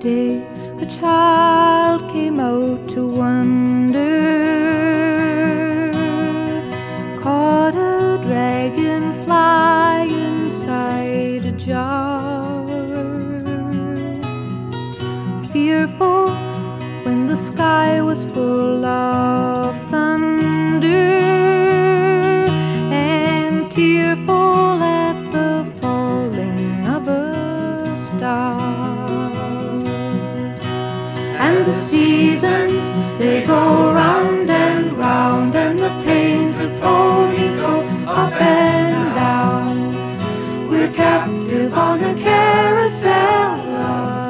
day a child came out to wander, caught a dragonfly inside a jar. Fearful when the sky was full of thunder, and tearful at the falling of a star. And the seasons, they go round and round, and the painted ponies go up and down. We're captive on a carousel of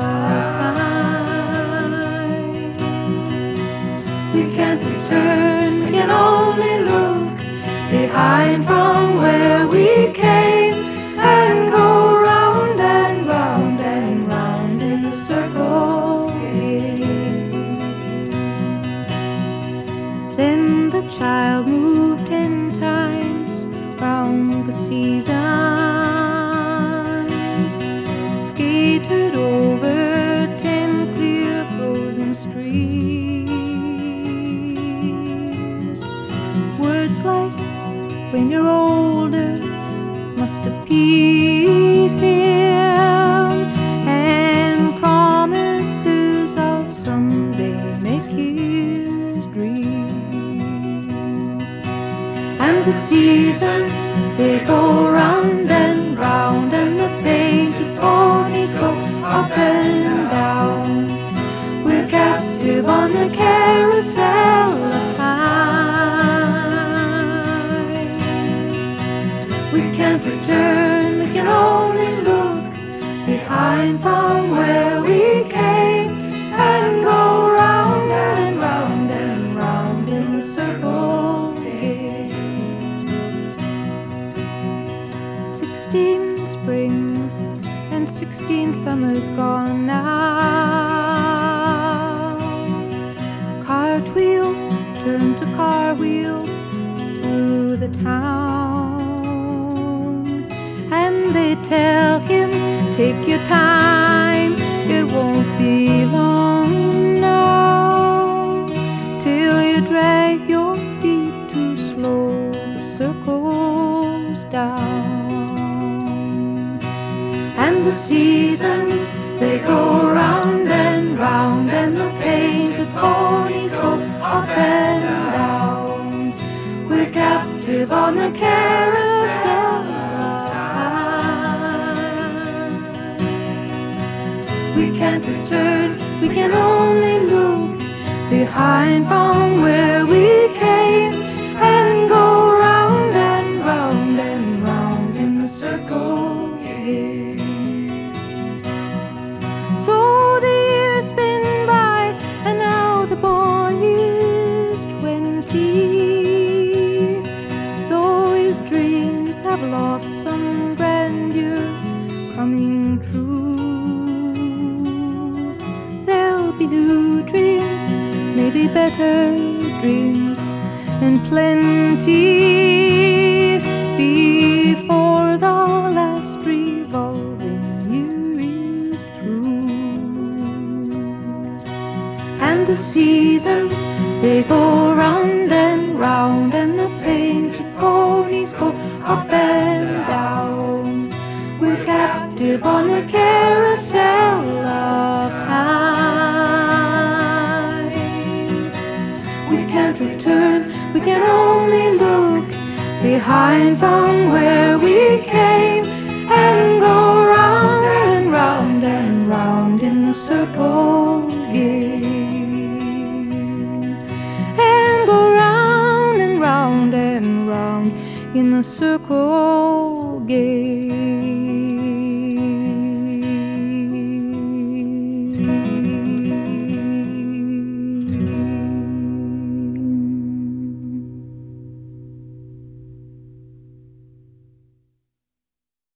time. We can't return, we can only look behind from where we came, and go round and round and round in a circle again. Then the child moved 10 times round the seasons, skated over 10 clear frozen streams. Words like "when you're older" must appease him, and promises of someday make his dreams. And the seasons, they go round and round, and the painted ponies go up and down. We're captive on the carousel of time. We can't return, we can only look behind from where we came, and go round and round and round in a circle again. 16 springs and 16 summers gone now. Cartwheels turn to car wheels through the town, and they tell him, "Take your time, it won't be long now, till you drag your feet too slow, the circle's down." And the seasons, they go round and round, and the painted ponies go up and down. We're captive on the carousel of time. We can't return, we can only look behind from where we came, and go round and round and round in the circle again. So the years spin by, and now the boy is 20. Though his dreams have lost some grandeur coming true, there'll be new dreams, maybe better dreams, and plenty before the last revolving year is through. And the seasons, they go round and round, and the painted ponies go up and down. We're captive on the carousel of time. We can't return, we can only look behind from where we came, and go round and round and round in a circle again, and go round and round and round in a circle